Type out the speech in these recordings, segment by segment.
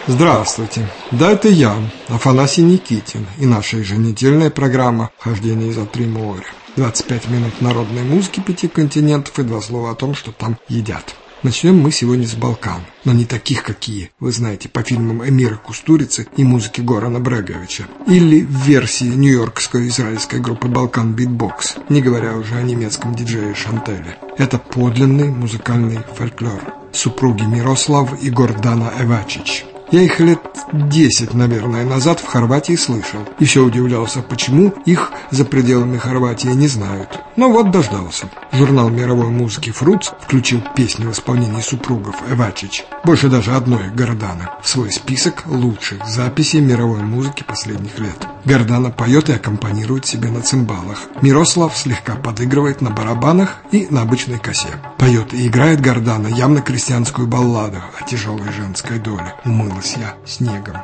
Здравствуйте, да, это я, Афанасий Никитин, и наша еженедельная программа «Хождение за три моря». 25 минут народной музыки 5 континентов и 2 слова о том, что там едят. Начнем мы сегодня с Балкан, но не таких, какие, вы знаете, по фильмам Эмира Кустурицы и музыки Горана Бреговича, или в версии нью-йоркской израильской группы Балкан Битбокс, не говоря уже о немецком диджее Шантеле. Это подлинный музыкальный фольклор. Супруги Мирослав и Гордана Эвачич. Я их лет 10, наверное, назад в Хорватии слышал. И все удивлялся, почему их за пределами Хорватии не знают. Но вот дождался. Журнал мировой музыки «Фрутс» включил песню в исполнении супругов Эвачич, больше даже одной Гордана, в свой список лучших записей мировой музыки последних лет. Гордана поет и аккомпанирует себе на цимбалах. Мирослав слегка подыгрывает на барабанах и на обычной косе. Поет и играет Гордана явно крестьянскую балладу о тяжелой женской доле. Умылась я снегом.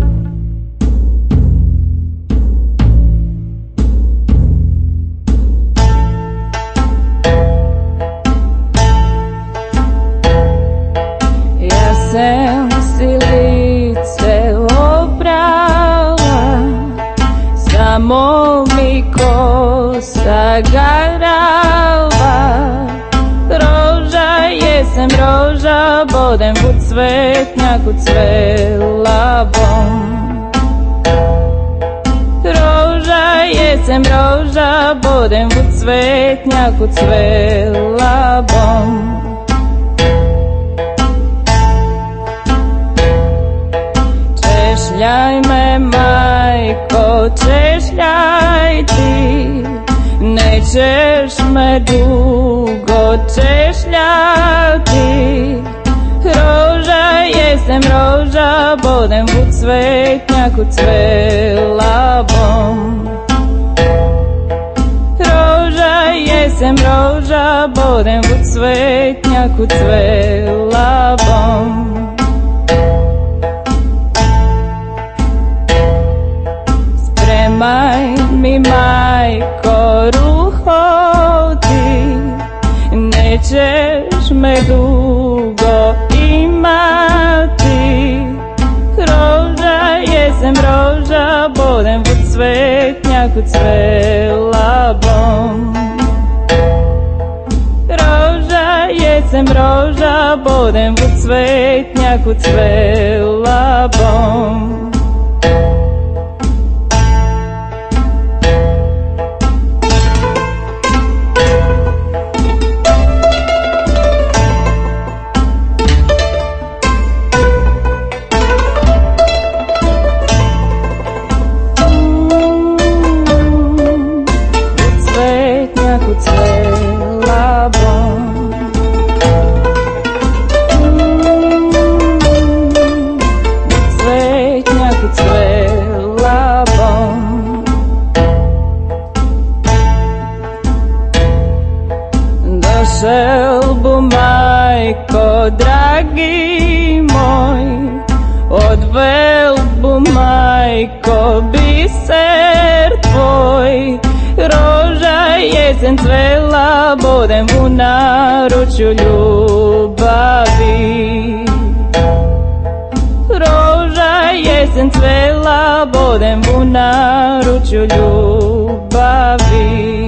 Sem si lice obrala, samo mi kosa garala. Roža, jesem roža, bodem u cvetnjaku cvela bom. Roža, jesem roža, bodem u cvetnjaku cvela bom. Češljaj me, majko, češljaj ti, nećeš me dugo češljati. Roža, jesem roža, bodem u cvetnjaku cvela bom. Roža, jesem roža, bodem u cvetnjaku cvela bom. Spremaj mi, majko, ruho ti, nećeš me dugo imati. Roža, jesem roža, bodem u cvetnjaku cvela bom. Roža, jesem roža, bodem u cvetnjaku cvela bom. Želbu, majko, dragi moj, od velbu, majko, biser tvoj. Roža, jesen cvela, bodem u naručju ljubavi. Roža, jesen cvela, bodem u naručju ljubavi.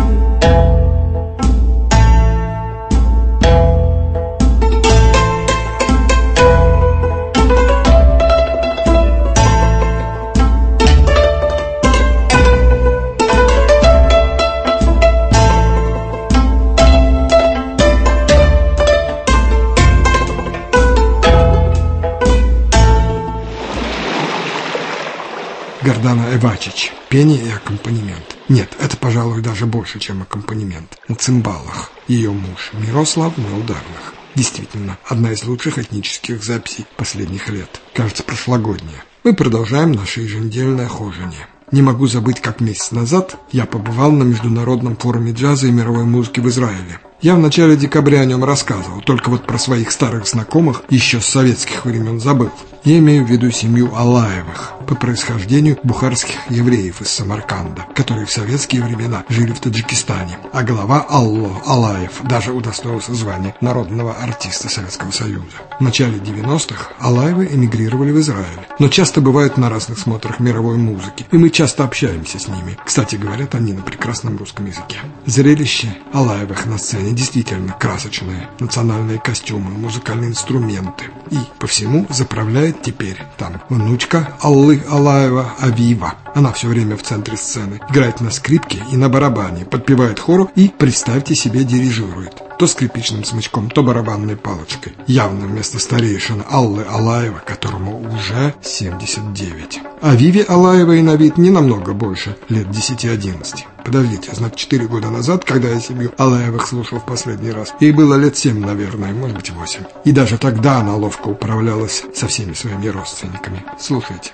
Гордана Эвачич. Пение и аккомпанемент. Нет, это, пожалуй, даже больше, чем аккомпанемент. На цимбалах. Ее муж Мирослав на ударных. Действительно, одна из лучших этнических записей последних лет. Кажется, прошлогодняя. Мы продолжаем наше еженедельное хожение. Не могу забыть, как месяц назад я побывал на Международном форуме джаза и мировой музыки в Израиле. Я в начале декабря о нем рассказывал, только вот про своих старых знакомых еще с советских времен забыл. Я имею в виду семью Алаевых. по происхождению бухарских евреев из Самарканда, которые в советские времена жили в Таджикистане. А глава Алло Алаев даже удостоился звания народного артиста Советского Союза. В начале 90-х Алаевы эмигрировали в Израиль, но часто бывают на разных смотрах мировой музыки, и мы часто общаемся с ними. Кстати, говорят они на прекрасном русском языке. Зрелище Алаевых на сцене действительно красочное. Национальные костюмы, музыкальные инструменты. И по всему заправляет теперь там внучка Аллы Алаева Авива. Она все время в центре сцены, играет на скрипке и на барабане, подпевает хору и, представьте себе, дирижирует. То скрипичным смычком, то барабанной палочкой. Явно вместо старейшины Аллы Алаева, которому уже 79. А Виве Алаевой на вид не намного больше, лет 10-11. Подождите, значит, 4 года назад, когда я семью Алаевых слушал в последний раз, ей было лет 7, наверное, может быть 8. И даже тогда она ловко управлялась со всеми своими родственниками. Слушайте.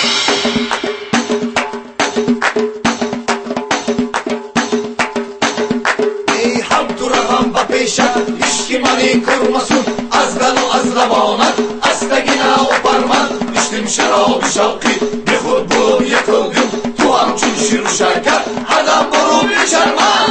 Hiçki mani kurmasın azdan o azlamanat astagina o parman içtim şarabı şavki bir khud bulup yıkıldım tuğam çüşür şarkar adam bulup yaşarman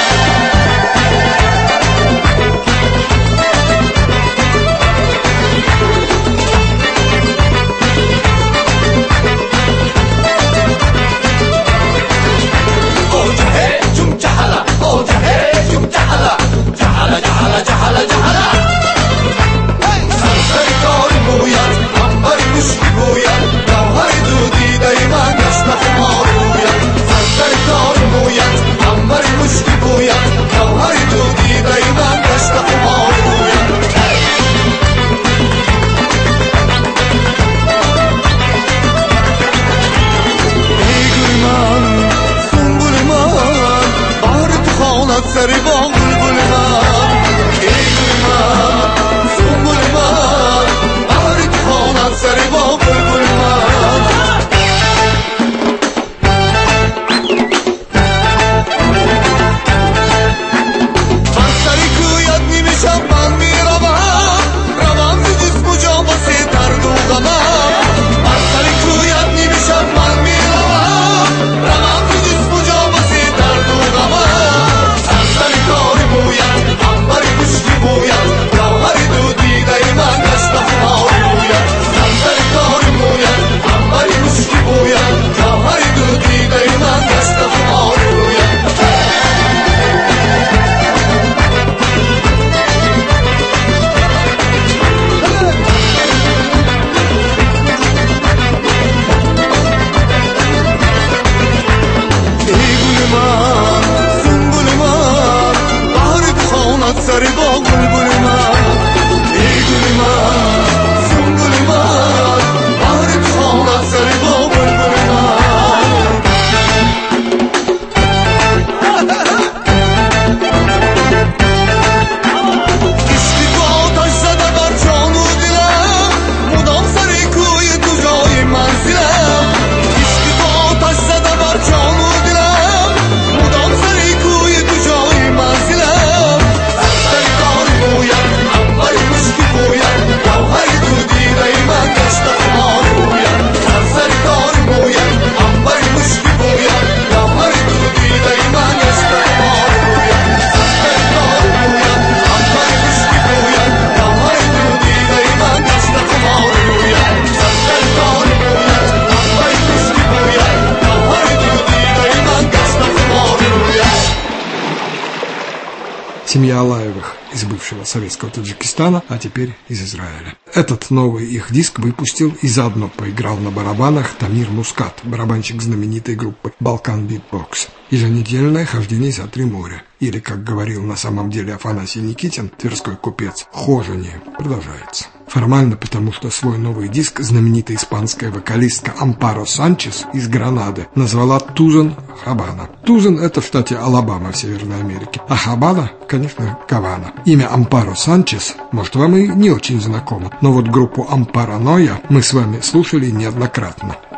Семья Алаевых из бывшего советского Таджикистана, а теперь из Израиля. Этот новый их диск выпустил и заодно поиграл на барабанах Тамир Мускат, барабанщик знаменитой группы «Балкан Битбокс». Еженедельное хождение за 3 моря. Или, как говорил на самом деле Афанасий Никитин, тверской купец, хожение продолжается. Формально, потому что свой новый диск знаменитая испанская вокалистка Ампаро Санчес из Гранады назвала «Тузан Хабана». Тузан – это в штате Алабама в Северной Америке, а Хабана, конечно, Гавана. Имя Ампаро Санчес, может, вам и не очень знакомо, но вот группу Ампаро Ноя мы с вами слушали неоднократно.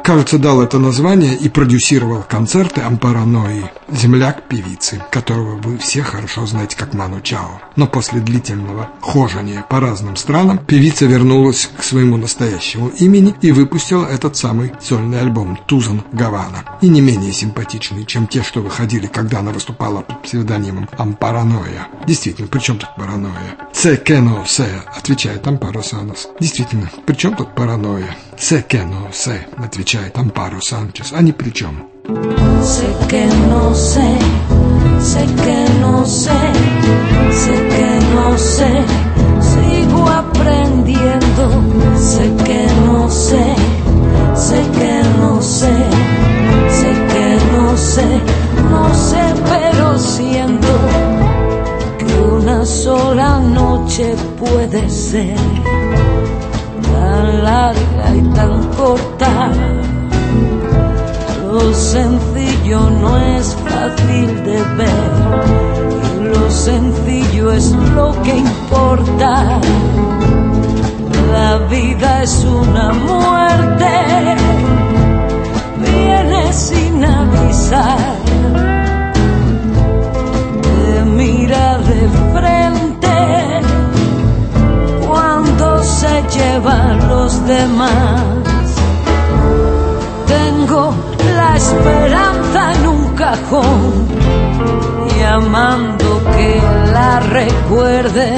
Кажется, дал это название и продюсировал концерты Ампаро Нои, земляк певицы, которого вы все хорошо знаете как Ману Чао. Но после длительного хожения по разным странам певица вернулась к своему настоящему имени и выпустила этот самый сольный альбом «Тузан Гавана». И не менее симпатичный, чем те, что выходили, когда она выступала под псевдонимом Ампаро Ноя. Действительно, при чем тут паранойя? «Се кено се», отвечает Ампаро Санчес. Действительно, при чем тут паранойя? «Се кено се», отвечает Ампаро Санчес. А ни при чем. Sé que no sé, sé que no sé, sé que no sé, sigo aprendiendo. Sé que no sé, sé que no sé, sé que no sé, no sé, pero siento que una sola noche puede ser tan larga y tan corta. Lo sencillo no es fácil de ver y lo sencillo es lo que importa. La vida es una muerte, viene sin avisar, te mira de frente cuando se llevan los demás. Tengo la esperanza en un cajón, llamando que la recuerde,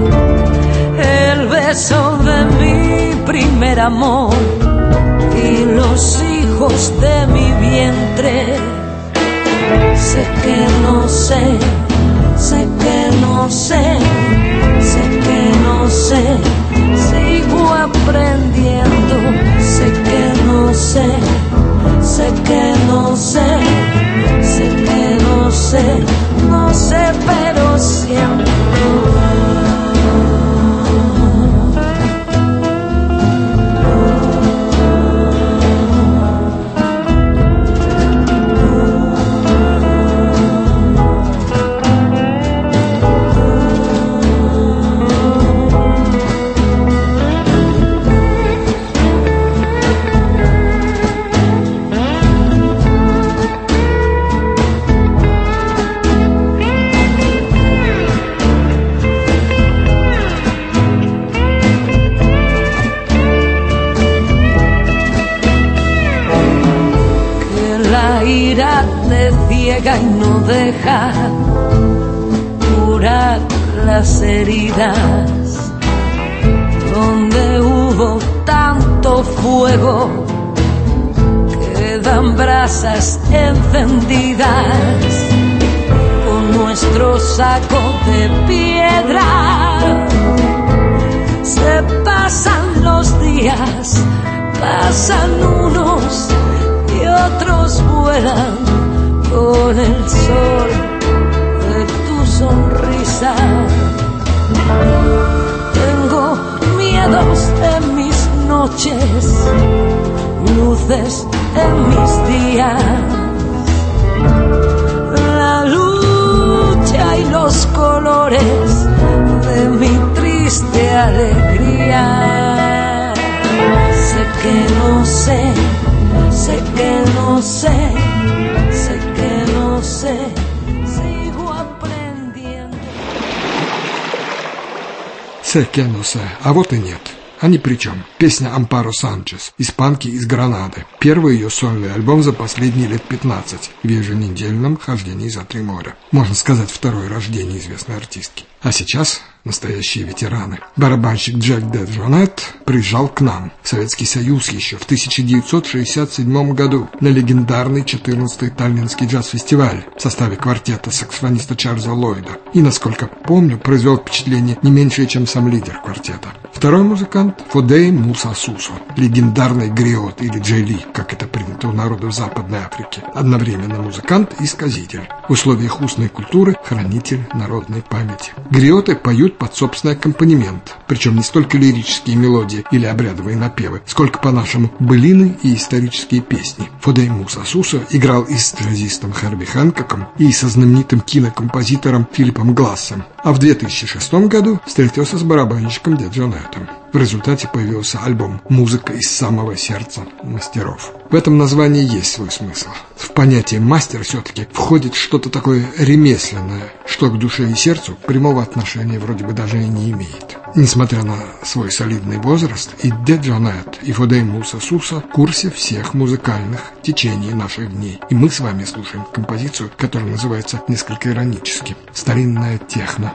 el beso de mi primer amor y los hijos de mi vientre. Sé que no sé, sé que no sé, sé que no sé, sigo aprendiendo. Sé que no sé, sé que no sé, sé que no sé, no sé, pero siempre. Y no deja curar las heridas. Donde hubo tanto fuego, quedan brasas encendidas. Con nuestro saco de piedra se pasan los días, pasan unos y otros vuelan con el sol de tu sonrisa. Tengo miedos en mis noches, luces en mis días. La lucha y los colores de mi triste alegría. Sé que no sé, sé que no sé, sé que no sé, sigo aprendiendo. Sé que no sé, а вот и нет. А ни при чем. Песня Ампаро Санчес, испанки из Гранады. Первый ее сольный альбом за последние лет 15 в еженедельном хождении за 3 моря. Можно сказать, второе рождение известной артистки. А сейчас настоящие ветераны. Барабанщик Джек де Джонет приезжал к нам, в Советский Союз еще в 1967 году на легендарный 14-й Таллинский джаз-фестиваль в составе квартета саксофониста Чарльза Ллойда. И, насколько помню, произвел впечатление не меньшее, чем сам лидер квартета. Второй музыкант – Фодей Муса Сусо, легендарный гриот или джейли, как это принято у народов Западной Африки. Одновременно музыкант и сказитель. В условиях устной культуры – хранитель народной памяти. Гриоты поют под собственный аккомпанемент, причем не столько лирические мелодии или обрядовые напевы, сколько по-нашему былины и исторические песни. Фодей Муса Сусо играл и с джазистом Херби Хэнкоком, и со знаменитым кинокомпозитором Филиппом Глассом, а в 2006 году встретился с барабанщиком Де Джонетом. В В результате появился альбом «Музыка из самого сердца мастеров». В этом названии есть свой смысл. В понятие «мастер» все-таки входит что-то такое ремесленное, что к душе и сердцу прямого отношения вроде бы даже и не имеет. Несмотря на свой солидный возраст, и Де Джонет, и Фодей Муса Суса в курсе всех музыкальных течений наших дней. И мы с вами слушаем композицию, которая называется несколько иронически «Старинная техно».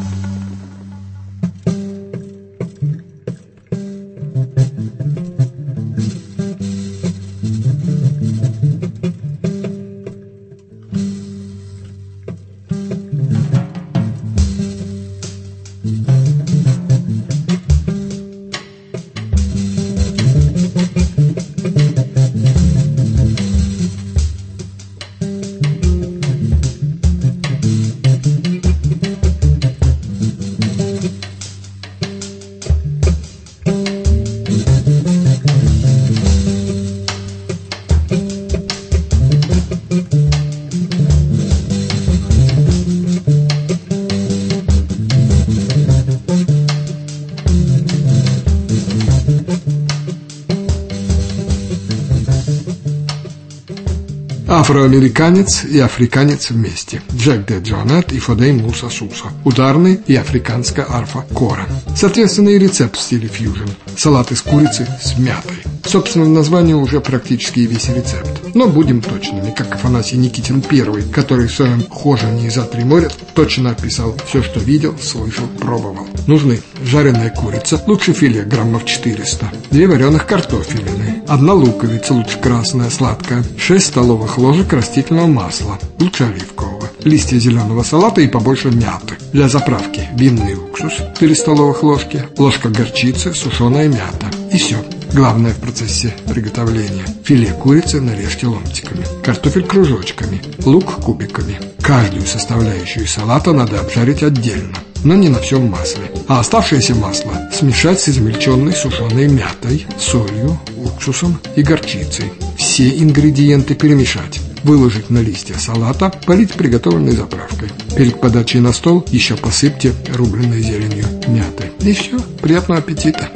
Афроамериканец и африканец вместе. Джек Де Джонет и Фодей Муса Суса. Ударный и африканская арфа Кора. Соответственно, и рецепт в стиле фьюжн. Салат из курицы с мятой. Собственно, в названии уже практически и весь рецепт. Но будем точными, как Афанасий Никитин I, который в своем «Хожении за три моря» точно описал все, что видел, слышал, пробовал. Нужны жареная курица, лучше филе граммов 400, 2 вареных картофелины, 1 луковица, лучше красная, сладкая, 6 столовых ложек растительного масла, лучше оливкового, листья зеленого салата и побольше мяты. Для заправки винный уксус, 4 столовых ложки, ложка горчицы, сушеная мята. И все. Главное в процессе приготовления. Филе курицы нарежьте ломтиками, картофель кружочками, лук кубиками. Каждую составляющую салата надо обжарить отдельно, но не на всем масле. А оставшееся масло смешать с измельченной сушеной мятой, солью, уксусом и горчицей. Все ингредиенты перемешать. Выложить на листья салата, полить приготовленной заправкой. Перед подачей на стол еще посыпьте рубленой зеленью мяты. И все. Приятного аппетита!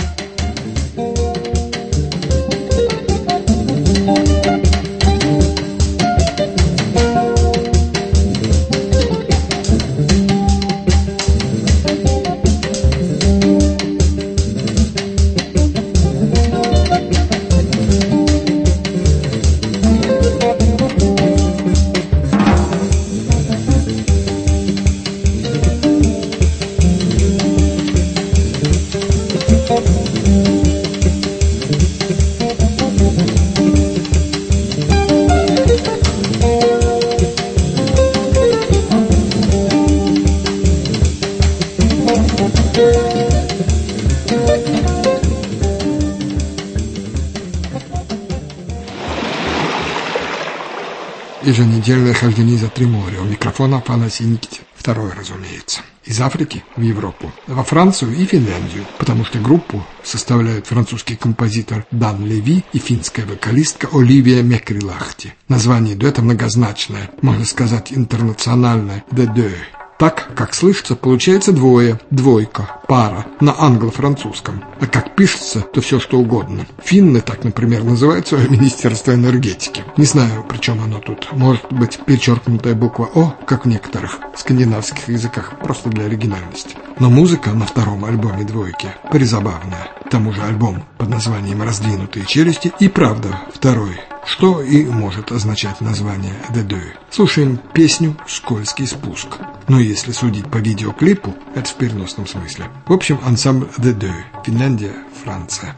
Еженедельное хождение за три моря. У микрофона Афанасий Никитин. Второе, разумеется. Из Африки в Европу, во Францию и Финляндию, потому что группу составляют французский композитор Дан Леви и финская вокалистка Оливия Мекрилахти. Название дуэта многозначное, можно сказать интернациональное «The Deux». Так, как слышится, получается двое, двойка, пара на англо-французском. А как пишется, то все что угодно. Финны так, например, называют свое Министерство энергетики. Не знаю, при чем оно тут. Может быть, перечеркнутая буква «О», как в некоторых скандинавских языках, просто для оригинальности. Но музыка на втором альбоме «Двойки» призабавная. К тому же альбом под названием «Раздвинутые челюсти» и правда второй, что и может означать название «The Deux». Слушаем песню «Скользкий спуск». Но если судить по видеоклипу, это в переносном смысле. В общем, ансамбль «The Deux», Финляндия, Франция.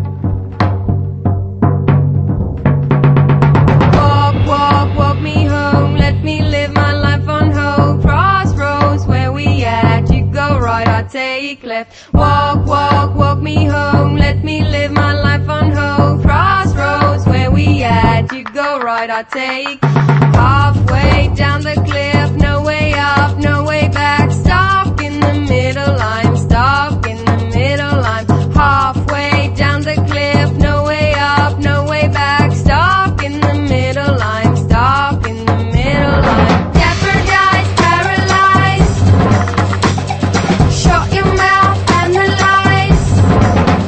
Walk me home, let me live my life on hope. Crossroads, where we at? You go right, I take left. Walk me home, let me live my life on hope. Crossroads, where we at? You go right, I take halfway down the cliff, no way up, no way back. Stuck in the middle, I'm stuck in the middle. I'm halfway down the cliff, no way up, no way back. Stuck in the middle, I'm stuck in the middle. I'm jeopardized, paralyzed. Shut your mouth, analyze.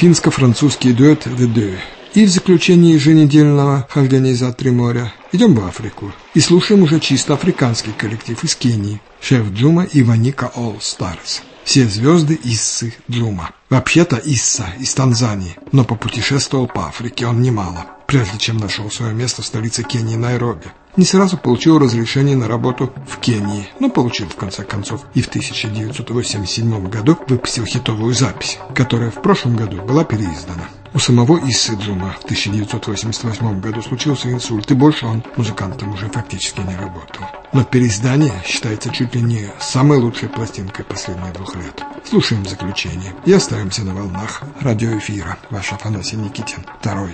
финско-французский дуэт «The Deux». И в заключении еженедельного хождения за 3 моря идем в Африку и слушаем уже чисто африканский коллектив из Кении. Шеф Джума и Ваника All Stars. Все звезды Иссы Джума. Вообще-то Исса из Танзании, но попутешествовал по Африке он немало, прежде чем нашел свое место в столице Кении Найроби. Не сразу получил разрешение на работу в Кении, но получил в конце концов и в 1987 году выпустил хитовую запись, которая в прошлом году была переиздана. У самого Иссы Джума в 1988 году случился инсульт, и больше он музыкантом уже фактически не работал. Но переиздание считается чуть ли не самой лучшей пластинкой последних 2 лет. Слушаем заключение и остаемся на волнах радиоэфира. Ваш Афанасий Никитин, 2.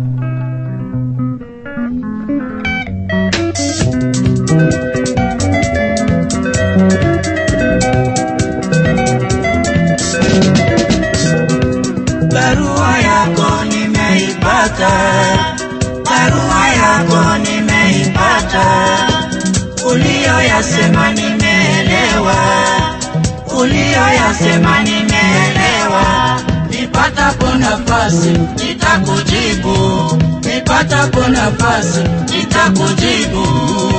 Barua yako nimeipata, barua yako nimeipata, uliyoyasema nimeelewa, uliyoyasema nimeelewa. Nipatapo nafasi nitakujibu, nipatapo nafasi nitakujibu.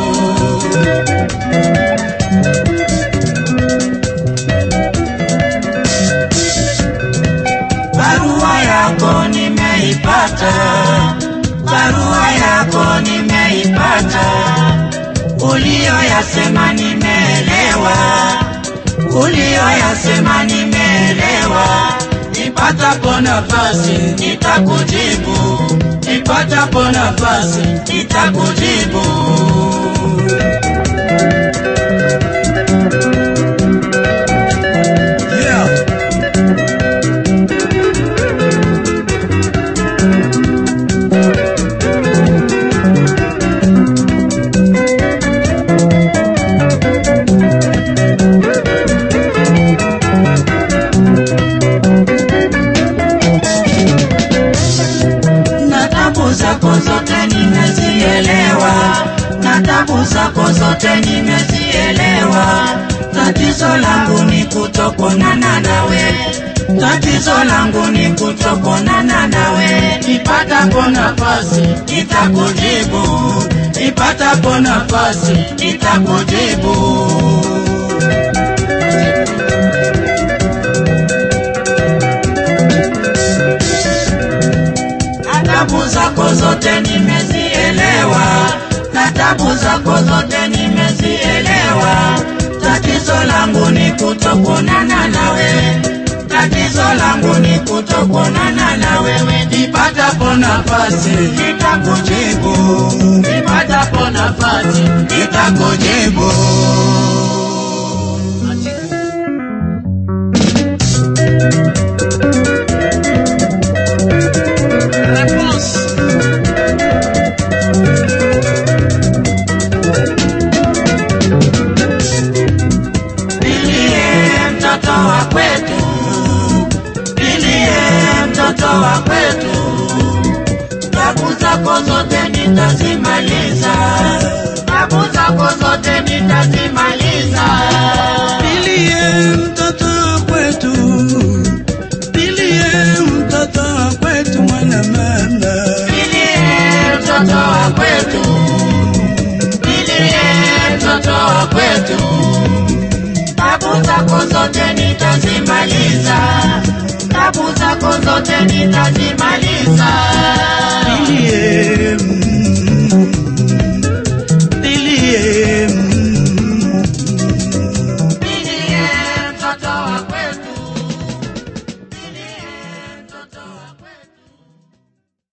Barua yako nimeipata, barua yako nimeipata, uliyoyasema nimeelewa, uliyoyasema nimeelewa. Nipatapo nafasi nitakujibu, nipatapo nafasi nitakujibu. Zako zote nimezielewa. Tatizo langu ni kutokonana nawe, tatizo langu ni kutokonana nawe. Nipatapo nafasi nitakujibu, nipatapo nafasi nitakujibu. Adabu zako zote nimezielewa, tabu zako zote nimezielewa. Tatizo langu ni kutokonana nawe, tatizo langu ni kutokonana na wewe. Nipatapo nafasi nitakujibu, nipatapo nafasi nitakujibu. Wa kwetu, tabu zako zote nitazimaliza, tabu zako zote nitazimaliza. Nilie mtoto wa kwetu, nilie mtoto wa kwetu mwana mama, nilie mtoto wa kwetu, nilie mtoto wa kwetu. Tabu zako zote nitazimaliza, tabu zako zote nitazimaliza.